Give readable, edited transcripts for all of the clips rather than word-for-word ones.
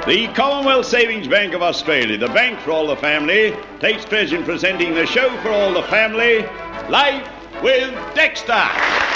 The Commonwealth Savings Bank of Australia, the bank for all the family, takes pleasure in presenting the show for all the family, Life with Dexter.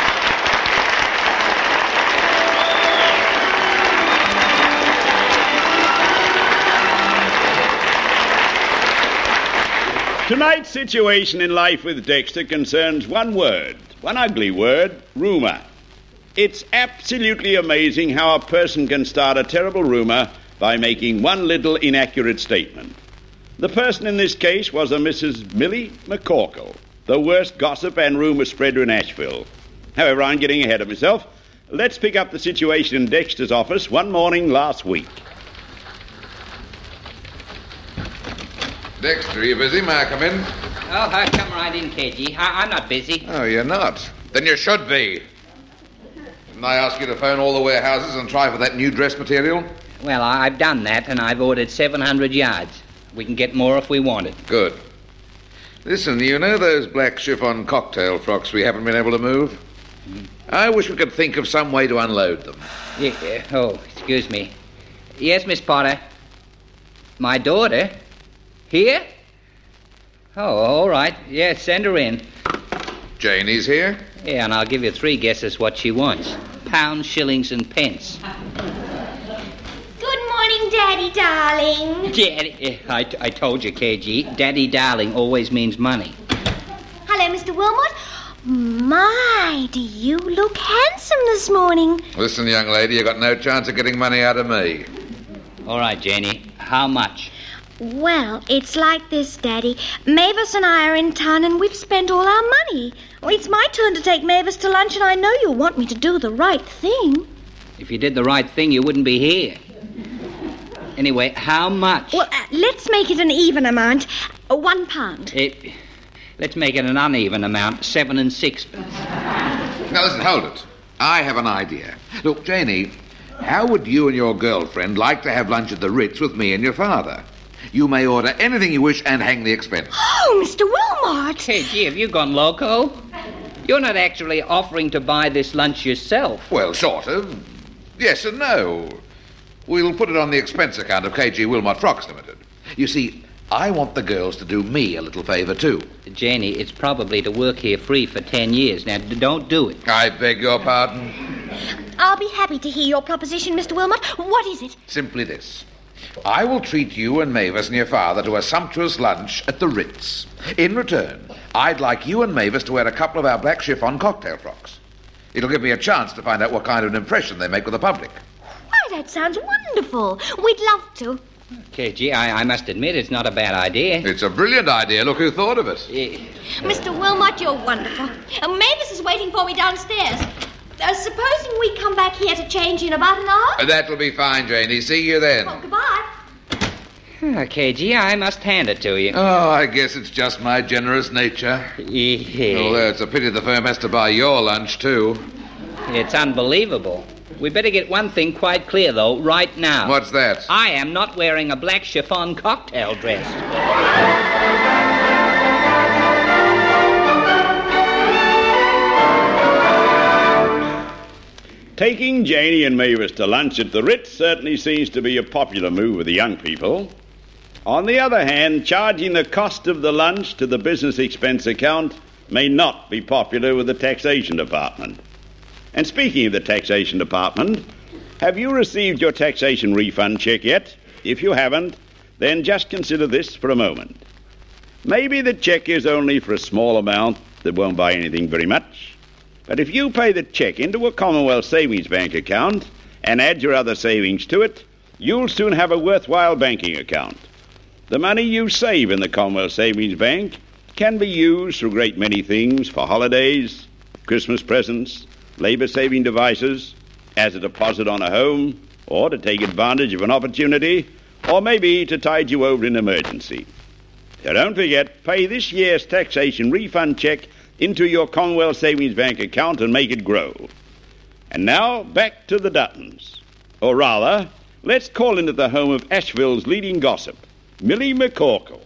Tonight's situation in Life with Dexter concerns one word, one ugly word, rumour. It's absolutely amazing how a person can start a terrible rumour by making one little inaccurate statement. The person in this case was a Mrs. Millie McCorkle, the worst gossip and rumour spreader in Asheville. However, I'm getting ahead of myself. Let's pick up the situation in Dexter's office one morning last week. Dexter, are you busy? May I come in? Oh, come right in, KG. I'm not busy. Oh, you're not? Then you should be. Didn't I ask you to phone all the warehouses and try for that new dress material? Well, I've done that, and I've ordered 700 yards. We can get more if we want it. Good. Listen, you know those black chiffon cocktail frocks we haven't been able to move? I wish we could think of some way to unload them. Yeah, oh, excuse me. Yes, Miss Potter. My daughter? Here? Oh, all right. Yes, send her in. Janie's here? Yeah, and I'll give you 3 guesses what she wants. Pounds, shillings, and pence. Good morning, Daddy darling. Yeah, I told you, KG. Daddy darling always means money. Hello, Mr. Wilmot. My, do you look handsome this morning. Listen, young lady, you got no chance of getting money out of me. All right, Janie. How much? Well, it's like this, Daddy. Mavis and I are in town and we've spent all our money. Well, it's my turn to take Mavis to lunch and I know you'll want me to do the right thing. If you did the right thing, you wouldn't be here. Anyway, how much? Well, let's make it an even amount. £1. Let's make it an uneven amount. 7 and 6. Now, listen, hold it. I have an idea. Look, Janie, how would you and your girlfriend like to have lunch at the Ritz with me and your father? You may order anything you wish and hang the expense. Oh, Mr. Wilmot! Hey, gee, have you gone loco? You're not actually offering to buy this lunch yourself. Well, sort of. Yes and no. We'll put it on the expense account of KG Wilmot Frocks Limited. You see, I want the girls to do me a little favour, too. Janie, it's probably to work here free for 10 years. Now, don't do it. I beg your pardon? I'll be happy to hear your proposition, Mr. Wilmot. What is it? Simply this. I will treat you and Mavis and your father to a sumptuous lunch at the Ritz. In return, I'd like you and Mavis to wear a couple of our black chiffon cocktail frocks. It'll give me a chance to find out what kind of an impression they make with the public. Why, that sounds wonderful. We'd love to. Okay, gee, I must admit it's not a bad idea. It's a brilliant idea. Look who thought of it. Mr. Wilmot, you're wonderful. Mavis is waiting for me downstairs. Supposing we come back here to change in about an hour? That'll be fine, Janie. See you then. Well, goodbye. Okay, gee, I must hand it to you. Oh, I guess it's just my generous nature. Yeah. Although it's a pity the firm has to buy your lunch, too. It's unbelievable. We better get one thing quite clear, though, right now. What's that? I am not wearing a black chiffon cocktail dress. Taking Janie and Mavis to lunch at the Ritz certainly seems to be a popular move with the young people. On the other hand, charging the cost of the lunch to the business expense account may not be popular with the taxation department. And speaking of the taxation department, have you received your taxation refund check yet? If you haven't, then just consider this for a moment. Maybe the check is only for a small amount that won't buy anything very much. But if you pay the check into a Commonwealth Savings Bank account and add your other savings to it, you'll soon have a worthwhile banking account. The money you save in the Commonwealth Savings Bank can be used for a great many things, for holidays, Christmas presents, labour-saving devices, as a deposit on a home, or to take advantage of an opportunity, or maybe to tide you over in an emergency. So don't forget, pay this year's taxation refund check into your Commonwealth Savings Bank account and make it grow. And now, back to the Duttons. Or rather, let's call into the home of Asheville's leading gossip, Millie McCorkle.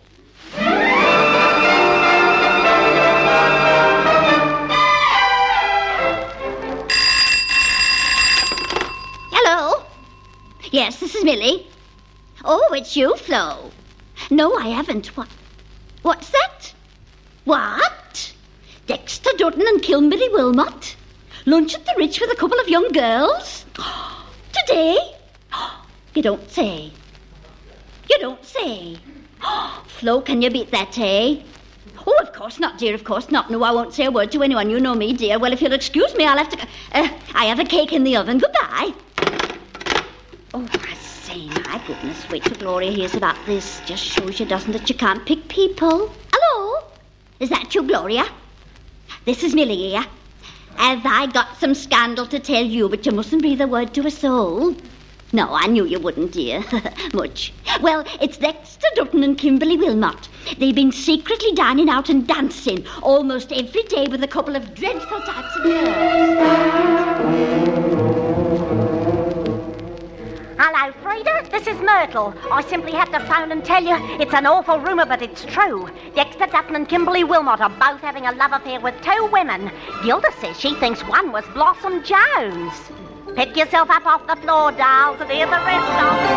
Hello? Yes, this is Millie. Oh, it's you, Flo. No, I haven't. What's that? What? Dexter Dutton and Kimberly Wilmot? Lunch at the Ritz with a couple of young girls? Today? You don't say. You don't say. Flo, can you beat that, eh? Oh, of course not, dear, of course not. No, I won't say a word to anyone. You know me, dear. Well, if you'll excuse me, I'll have to... I have a cake in the oven. Goodbye. Oh, I say, my goodness. Wait till Gloria hears about this. Just shows you, doesn't it, you can't pick people. Hello? Is that you, Gloria? This is Millie here. Have I got some scandal to tell you, but you mustn't breathe a word to a soul? No, I knew you wouldn't, dear. Much. Well, it's Dexter Dutton and Kimberly Wilmot. They've been secretly dining out and dancing almost every day with a couple of dreadful types of girls. Hello, Frida. This is Myrtle. I simply had to phone and tell you it's an awful rumour, but it's true. Dexter Dutton and Kimberly Wilmot are both having a love affair with two women. Gilda says she thinks one was Blossom Jones. Pick yourself up off the floor, dolls, and hear the rest of it.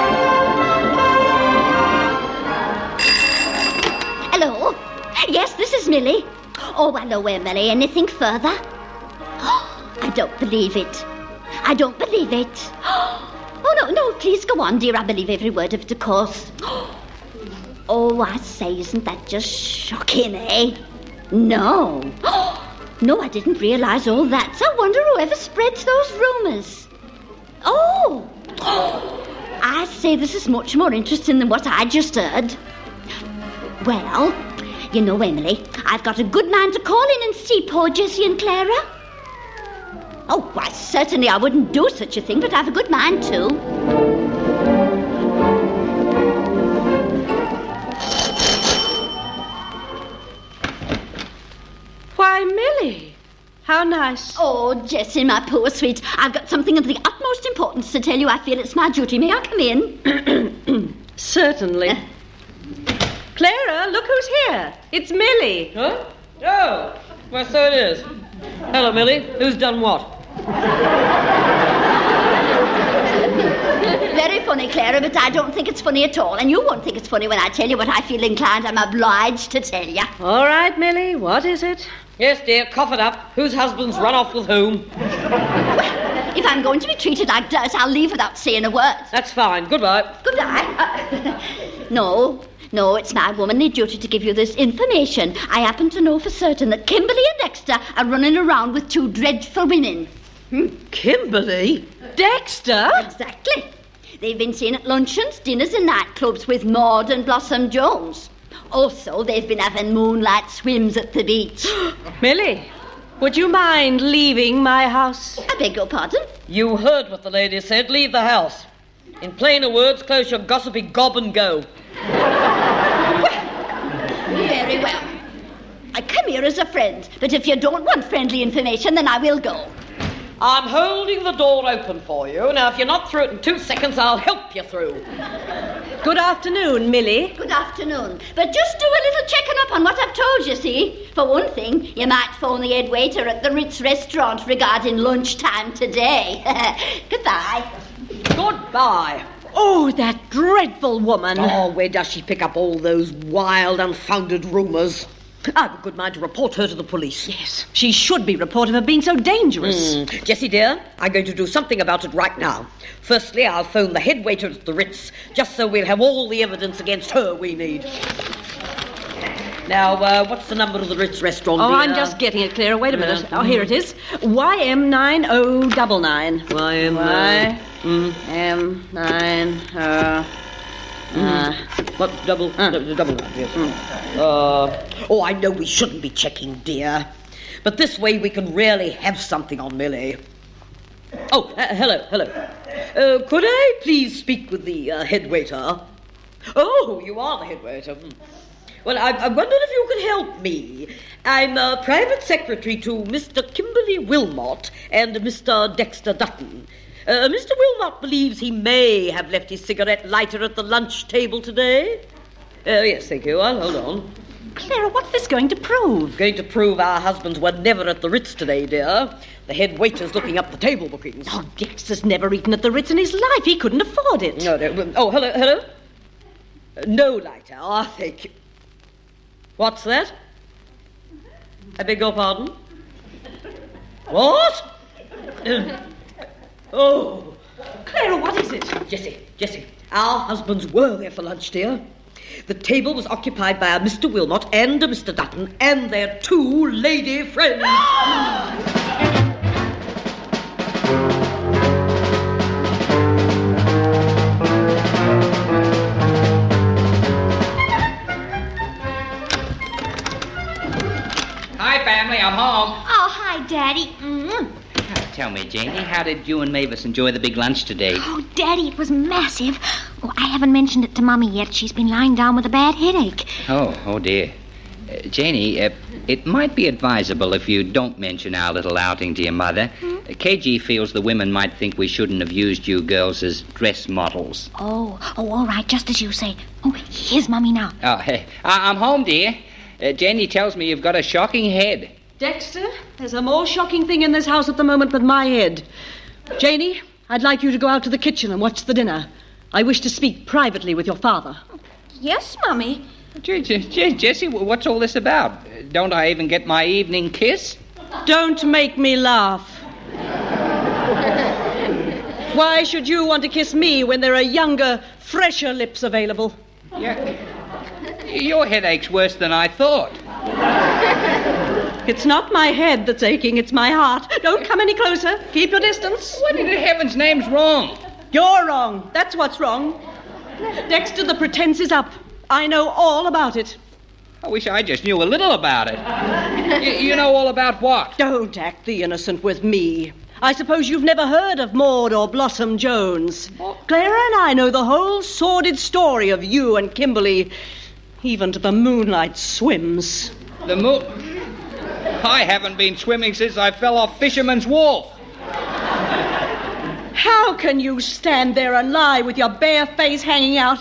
Hello? Yes, this is Millie. Oh, hello, Millie. Anything further? I don't believe it. I don't believe it. Oh, no, please go on, dear. I believe every word of it, of course. Oh, I say, isn't that just shocking, eh? No. No, I didn't realise all that. So I wonder whoever spreads those rumours. Oh! I say, this is much more interesting than what I just heard. Well, you know, Emily, I've got a good mind to call in and see poor Jessie and Clara. Oh, why, certainly I wouldn't do such a thing, but I've a good mind to. Why, Millie, how nice. Oh, Jessie, my poor sweet, I've got something of the utmost importance to tell you. I feel it's my duty. May I come in? Certainly. Clara, look who's here. It's Millie. Huh? Oh, well, so it is. Hello, Millie. Who's done what? Very funny, Clara, but I don't think it's funny at all. And you won't think it's funny when I tell you what I feel inclined. I'm obliged to tell you. All right, Millie, what is it? Yes, dear, cough it up. Whose husband's run off with whom? Well, if I'm going to be treated like dirt, I'll leave without saying a word. That's fine. Goodbye. Goodbye. No, it's my womanly duty to give you this information. I happen to know for certain that Kimberly and Dexter are running around with two dreadful women. Kimberly? Dexter? Exactly. They've been seen at luncheons, dinners and nightclubs with Maud and Blossom Jones. Also, they've been having moonlight swims at the beach. Millie, would you mind leaving my house? I beg your pardon? You heard what the lady said. Leave the house. In plainer words, close your gossipy gob and go. Very well. I come here as a friend, but if you don't want friendly information, then I will go. I'm holding the door open for you. Now, if you're not through it in 2 seconds, I'll help you through. Good afternoon, Millie. Good afternoon. But just do a little checking up on what I've told you, see? For one thing, you might phone the head waiter at the Ritz restaurant regarding lunchtime today. Goodbye. Goodbye. Oh, that dreadful woman. Oh, where does she pick up all those wild, unfounded rumours? I've a good mind to report her to the police. Yes, she should be reported for being so dangerous. Jessie, dear, I'm going to do something about it right now. Firstly, I'll phone the head waiter at the Ritz, just so we'll have all the evidence against her we need. Now, what's the number of the Ritz restaurant, Oh, dear? I'm just getting it, Clara. Wait a minute. Oh, here it is. YM9099. YM90... What? Double nine, yes. Oh, I know we shouldn't be checking, dear. But this way we can really have something on Millie. Oh, hello. Could I please speak with the head waiter? Oh, you are the head waiter. Well, I wondered if you could help me. I'm private secretary to Mr. Kimberly Wilmot and Mr. Dexter Dutton. Mr. Wilmot believes he may have left his cigarette lighter at the lunch table today. Yes, thank you. I'll hold on. Clara, what's this going to prove? Going to prove our husbands were never at the Ritz today, dear. The head waiter's looking up the table bookings. Oh, Dexter's never eaten at the Ritz in his life. He couldn't afford it. No. Oh, hello. No lighter, thank you. What's that? I beg your pardon? What? Oh. Clara, what is it? Jessie, our husbands were there for lunch, dear. The table was occupied by a Mr. Wilmot and a Mr. Dutton and their 2 lady friends. Hi, family, I'm home. Oh, hi, Daddy. Tell me, Janie, how did you and Mavis enjoy the big lunch today? Oh, Daddy, it was massive. Oh, I haven't mentioned it to Mummy yet. She's been lying down with a bad headache. Oh dear. Janie, it might be advisable if you don't mention our little outing to your mother. KG feels the women might think we shouldn't have used you girls as dress models. Oh, all right, just as you say. Oh, here's Mummy now. Oh, hey, I'm home, dear. Janie tells me you've got a shocking head. Dexter, there's a more shocking thing in this house at the moment but my head. Janie, I'd like you to go out to the kitchen and watch the dinner. I wish to speak privately with your father. Yes, Mummy. Jessie, what's all this about? Don't I even get my evening kiss? Don't make me laugh. Why should you want to kiss me when there are younger, fresher lips available? Yeah. Your headache's worse than I thought. It's not my head that's aching, it's my heart. Don't come any closer. Keep your distance. What in heaven's name's wrong? You're wrong. That's what's wrong. Dexter, the pretense is up. I know all about it. I wish I just knew a little about it. You know all about what? Don't act the innocent with me. I suppose you've never heard of Maud or Blossom Jones. Clara and I know the whole sordid story of you and Kimberly, even to the moonlight swims. The moon... I haven't been swimming since I fell off Fisherman's Wharf. How can you stand there and lie with your bare face hanging out?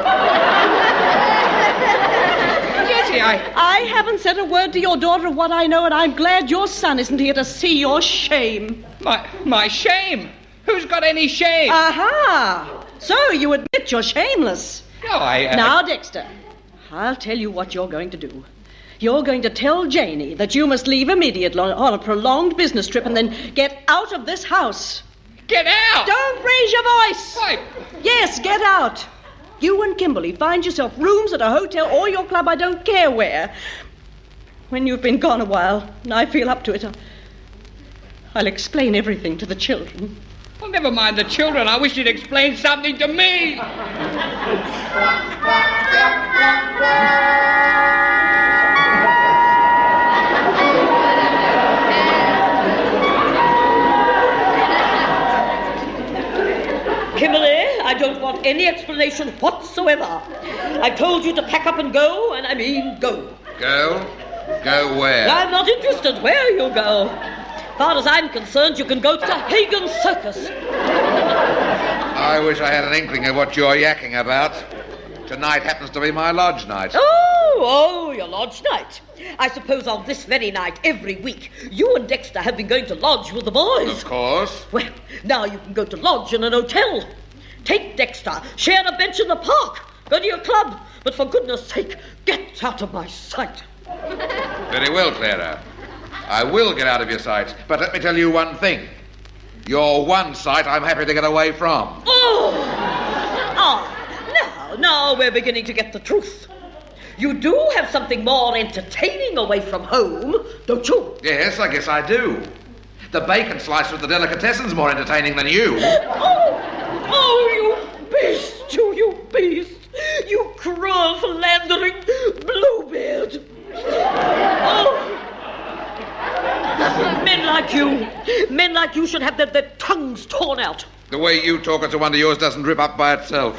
Jessie, I haven't said a word to your daughter of what I know, and I'm glad your son isn't here to see your shame. My shame? Who's got any shame? Aha! So you admit you're shameless. No, Now, Dexter, I'll tell you what you're going to do. You're going to tell Janie that you must leave immediately on a prolonged business trip and then get out of this house. Get out! Don't raise your voice! Why? Yes, get out. You and Kimberly find yourself rooms at a hotel or your club, I don't care where. When you've been gone a while, and I feel up to it, I'll explain everything to the children. Well, never mind the children. I wish you'd explain something to me. Kimberly, I don't want any explanation whatsoever. I told you to pack up and go, and I mean go. Go? Go where? I'm not interested where you go. As far as I'm concerned, you can go to Hagen's Circus. I wish I had an inkling of what you're yakking about. Tonight happens to be my lodge night. Oh, your lodge night. I suppose on this very night, every week, you and Dexter have been going to lodge with the boys. Of course. Well, now you can go to lodge in an hotel. Take Dexter, share a bench in the park, go to your club, but for goodness sake, get out of my sight. Very well, Clara. I will get out of your sight, but let me tell you one thing. You're one sight I'm happy to get away from. Now we're beginning to get the truth. You do have something more entertaining away from home, don't you? Yes, I guess I do. The bacon slice with the delicatessen's more entertaining than you. You beast, you beast. You cruel, philandering Bluebeard. Men like you should have their tongues torn out. The way you talk, it's a wonder yours doesn't rip up by itself.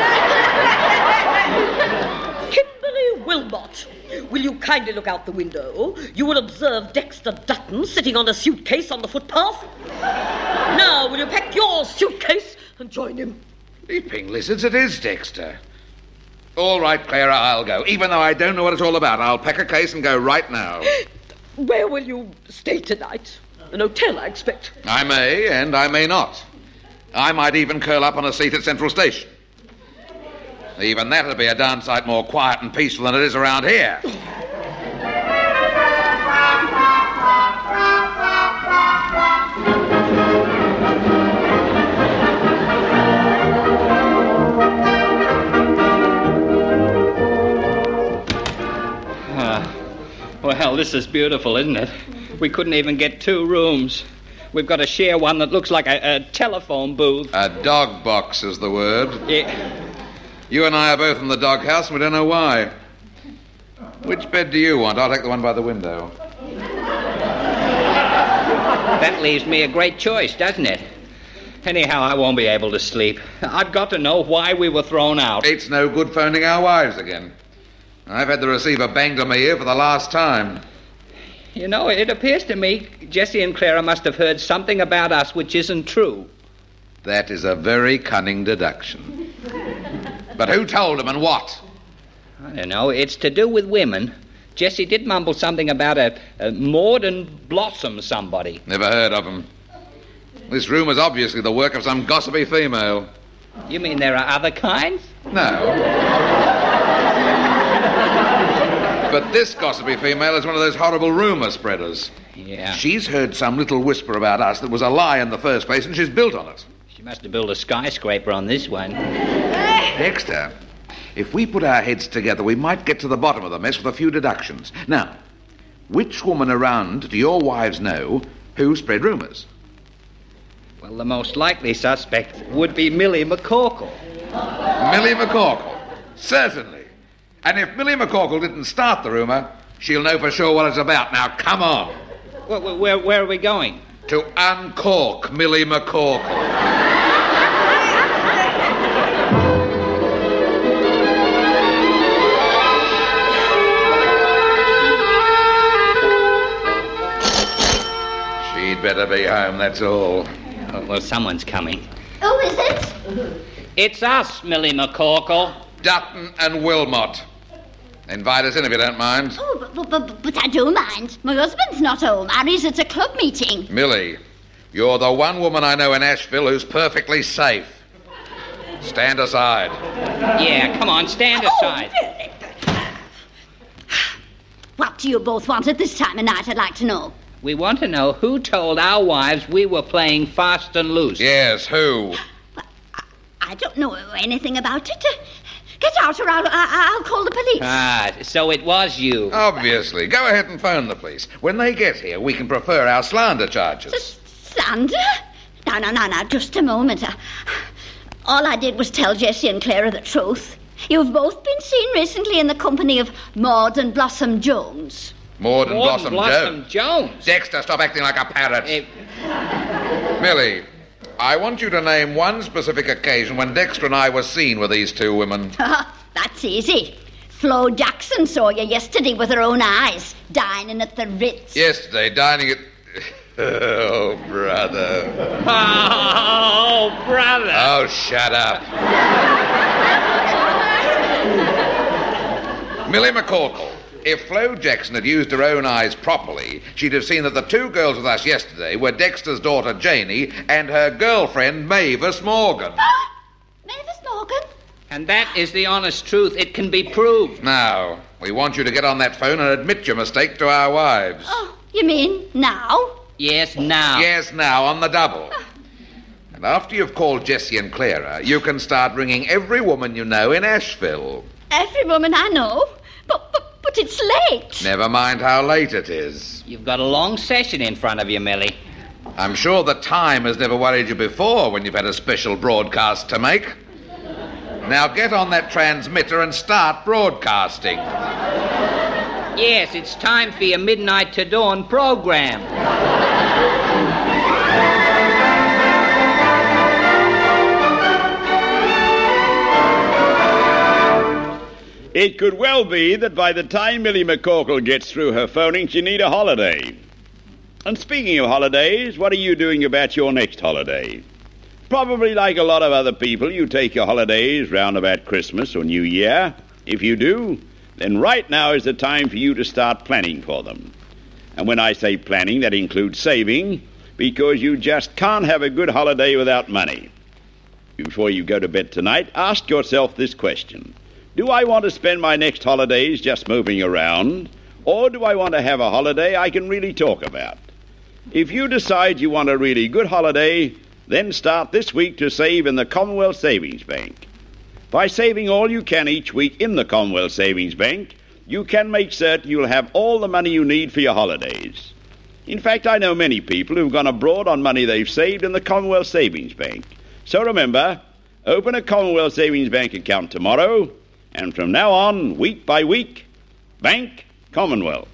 Kimberly Wilmot, will you kindly look out the window? You will observe Dexter Dutton sitting on a suitcase on the footpath. Now, will you pack your suitcase and join him? Leaping lizards, it is Dexter. All right, Clara, I'll go. Even though I don't know what it's all about, I'll pack a case and go right now. Where will you stay tonight? An hotel, I expect. I may, and I may not. I might even curl up on a seat at Central Station. Even that'd be a darn sight more quiet and peaceful than it is around here. Well, this is beautiful, isn't it? We couldn't even get 2 rooms. We've got to share one that looks like a telephone booth. A dog box is the word. Yeah. You and I are both in the doghouse, and we don't know why. Which bed do you want? I'll take the one by the window. That leaves me a great choice, doesn't it? Anyhow, I won't be able to sleep. I've got to know why we were thrown out. It's no good phoning our wives again. I've had the receiver banged on my ear for the last time. You know, it appears to me Jessie and Clara must have heard something about us which isn't true. That is a very cunning deduction. But who told them and what? I don't know. It's to do with women. Jessie did mumble something about a Maud and Blossom somebody. Never heard of them. This room is obviously the work of some gossipy female. You mean there are other kinds? No. But this gossipy female is one of those horrible rumour spreaders. Yeah. She's heard some little whisper about us that was a lie in the first place, and she's built on it. She must have built a skyscraper on this one. Dexter, if we put our heads together, we might get to the bottom of the mess with a few deductions. Now, which woman around do your wives know who spread rumours? Well, the most likely suspect would be Millie McCorkle. Millie McCorkle? Certainly. And if Millie McCorkle didn't start the rumour, she'll know for sure what it's about. Now, come on. Where are we going? To uncork Millie McCorkle. She'd better be home, that's all. Oh, well, someone's coming. Who is it? It's us, Millie McCorkle. Dutton and Wilmot. Invite us in if you don't mind. Oh, but I do mind. My husband's not home. Harry's at a club meeting. Millie, you're the one woman I know in Asheville who's perfectly safe. Stand aside. Yeah, come on, stand aside. What do you both want at this time of night, I'd like to know? We want to know who told our wives we were playing fast and loose. Yes, who? I don't know anything about it. Get out or I'll call the police. Ah, so it was you. Obviously. Go ahead and phone the police. When they get here, we can prefer our slander charges. Slander? No, just a moment. All I did was tell Jessie and Clara the truth. You've both been seen recently in the company of Maud and Blossom Jones. Maud and Blossom Jones? Dexter, stop acting like a parrot. Millie, I want you to name one specific occasion when Dexter and I were seen with these 2 women. That's easy. Flo Jackson saw you yesterday with her own eyes, dining at the Ritz. Yesterday, dining at... Oh, brother. Oh, brother. Oh, shut up. Millie McCorkle, if Flo Jackson had used her own eyes properly, she'd have seen that the 2 girls with us yesterday were Dexter's daughter, Janie, and her girlfriend, Mavis Morgan. Mavis Morgan? And that is the honest truth. It can be proved. Now, we want you to get on that phone and admit your mistake to our wives. Oh, you mean now? Yes, now. Yes, now, on the double. And after you've called Jessie and Clara, you can start ringing every woman you know in Asheville. Every woman I know? But it's late. Never mind how late it is. You've got a long session in front of you, Millie. I'm sure the time has never worried you before when you've had a special broadcast to make. Now get on that transmitter and start broadcasting. Yes, it's time for your Midnight to Dawn program. It could well be that by the time Millie McCorkle gets through her phoning, she'll need a holiday. And speaking of holidays, what are you doing about your next holiday? Probably like a lot of other people, you take your holidays round about Christmas or New Year. If you do, then right now is the time for you to start planning for them. And when I say planning, that includes saving, because you just can't have a good holiday without money. before you go to bed tonight, ask yourself this question. Do I want to spend my next holidays just moving around, or do I want to have a holiday I can really talk about? If you decide you want a really good holiday, then start this week to save in the Commonwealth Savings Bank. By saving all you can each week in the Commonwealth Savings Bank, you can make certain you'll have all the money you need for your holidays. In fact, I know many people who've gone abroad on money they've saved in the Commonwealth Savings Bank. So remember, open a Commonwealth Savings Bank account tomorrow, and from now on, week by week, Bank Commonwealth.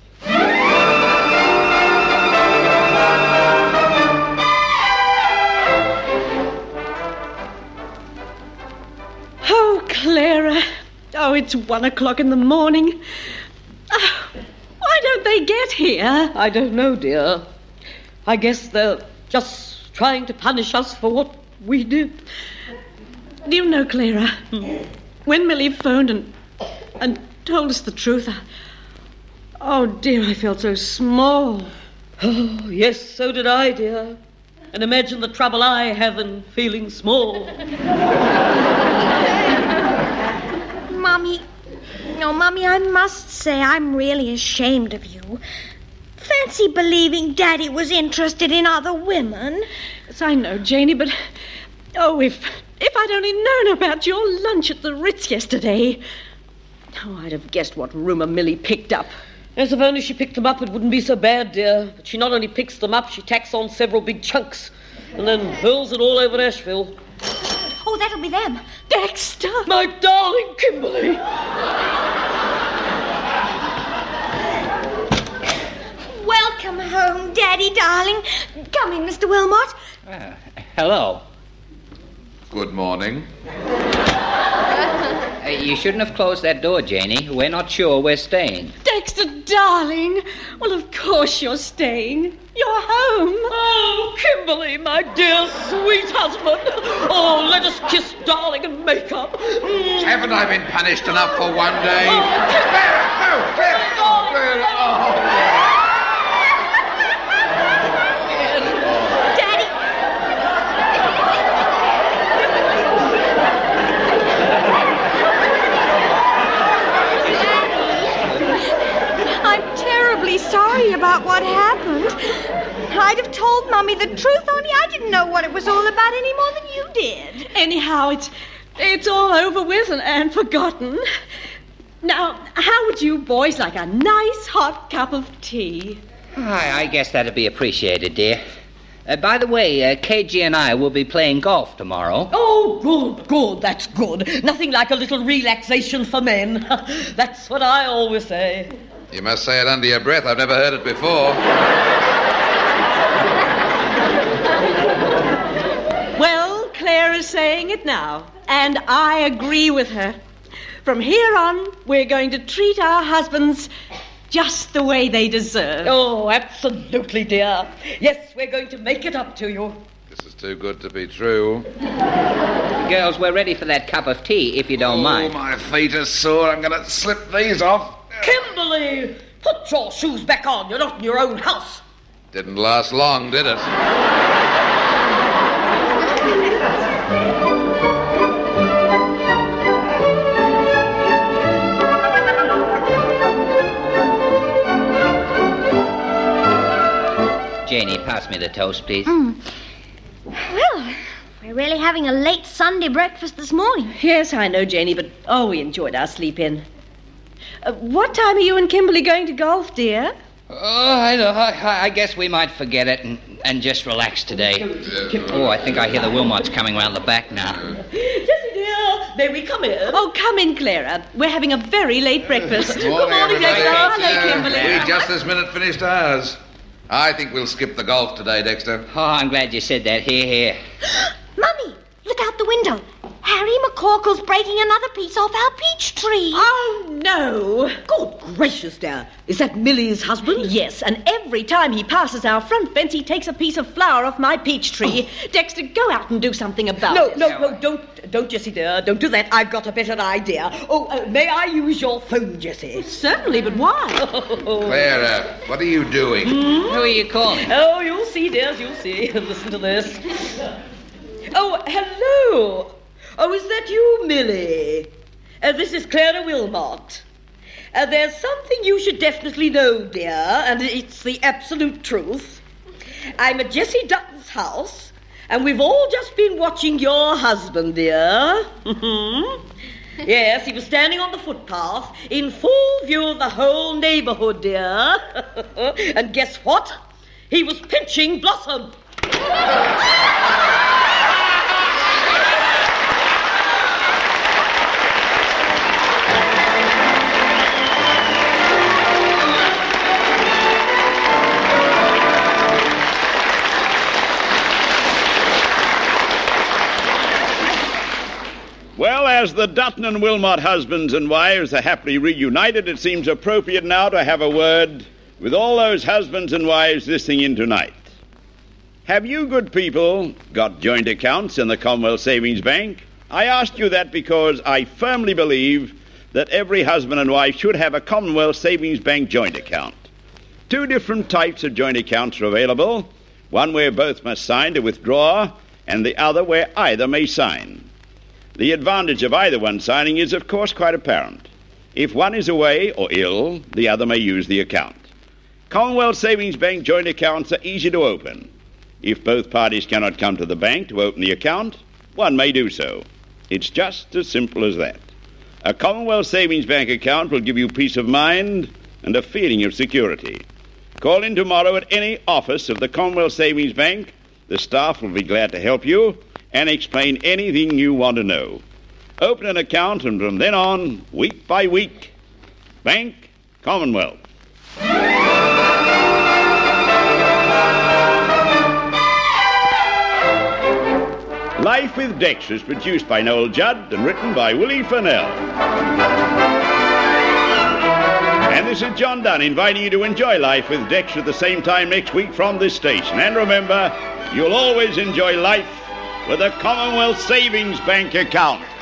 Oh, Clara. Oh, it's 1 o'clock in the morning. Why don't they get here? I don't know, dear. I guess they're just trying to punish us for what we did. Do you know, Clara, when Millie phoned and told us the truth, oh, dear, I felt so small. Oh, yes, so did I, dear. And imagine the trouble I have in feeling small. Mummy, I must say I'm really ashamed of you. Fancy believing Daddy was interested in other women. Yes, I know, Janie, but... Oh, if I'd only known about your lunch at the Ritz yesterday. Oh, I'd have guessed what rumour Millie picked up. Yes, if only she picked them up, it wouldn't be so bad, dear. But she not only picks them up, she tacks on several big chunks and then hurls it all over Asheville. Oh, that'll be them. Dexter! My darling Kimberly! Welcome home, Daddy, darling. Come in, Mr. Wilmot. Hello. Good morning. You shouldn't have closed that door, Janie. We're not sure we're staying. Dexter, darling. Well, of course you're staying. You're home. Oh, Kimberly, my dear, sweet husband. Oh, let us kiss, darling, and make up. Haven't I been punished enough for one day? Daddy. I'm terribly sorry about what happened. I'd have told Mummy the truth, only I didn't know what it was all about any more than you did. Anyhow, it's all over with and forgotten. Now, how would you boys like a nice hot cup of tea? I guess that'd be appreciated, dear. By the way, KG and I will be playing golf tomorrow. Oh, good, that's good. Nothing like a little relaxation for men. That's what I always say. You must say it under your breath. I've never heard it before. Well, Claire is saying it now, and I agree with her. From here on, we're going to treat our husbands just the way they deserve. Oh, absolutely, dear. Yes, we're going to make it up to you. This is too good to be true. Girls, we're ready for that cup of tea, if you don't mind. Oh, my feet are sore. I'm going to slip these off. Kimberly, put your shoes back on. You're not in your own house. Didn't last long, did it? Janie, pass me the toast, please. Well, we're really having a late Sunday breakfast this morning. Yes, I know, Janie, but we enjoyed our sleep in. What time are you and Kimberly going to golf, dear? Oh, I guess we might forget it and just relax today. Oh, I think I hear the Wilmots coming round the back now. Jessie, dear, may we come in? Oh, come in, Clara. We're having a very late breakfast. Good morning, Dexter. Hello, Kimberly. We just this minute finished ours. I think we'll skip the golf today, Dexter. Oh, I'm glad you said that. Here. Mummy, look out the window. Harry McCorkle's breaking another piece off our peach tree. Oh, no. Good gracious, dear. Is that Millie's husband? Yes, and every time he passes our front fence, he takes a piece of flower off my peach tree. Dexter, go out and do something about it. No, don't, Jessie, dear. Don't do that. I've got a better idea. Oh, may I use your phone, Jessie? Certainly, but why? Clara, what are you doing? Who are you calling? Oh, you'll see, dears, you'll see. Listen to this. Oh, hello. Oh, is that you, Millie? This is Clara Wilmot. There's something you should definitely know, dear, and it's the absolute truth. I'm at Jessie Dutton's house, and we've all just been watching your husband, dear. Yes, he was standing on the footpath in full view of the whole neighbourhood, dear. And guess what? He was pinching Blossom. Well, as the Dutton and Wilmot husbands and wives are happily reunited, it seems appropriate now to have a word with all those husbands and wives listening in tonight. Have you good people got joint accounts in the Commonwealth Savings Bank? I ask you that because I firmly believe that every husband and wife should have a Commonwealth Savings Bank joint account. Two different types of joint accounts are available, one where both must sign to withdraw, and the other where either may sign. The advantage of either one signing is, of course, quite apparent. If one is away or ill, the other may use the account. Commonwealth Savings Bank joint accounts are easy to open. If both parties cannot come to the bank to open the account, one may do so. It's just as simple as that. A Commonwealth Savings Bank account will give you peace of mind and a feeling of security. Call in tomorrow at any office of the Commonwealth Savings Bank. The staff will be glad to help you and explain anything you want to know. Open an account, and from then on, week by week, Bank Commonwealth. Life with Dexter is produced by Noel Judd and written by Willie Fennell. And this is John Dunn inviting you to enjoy Life with Dexter at the same time next week from this station. And remember, you'll always enjoy life with a Commonwealth Savings Bank account.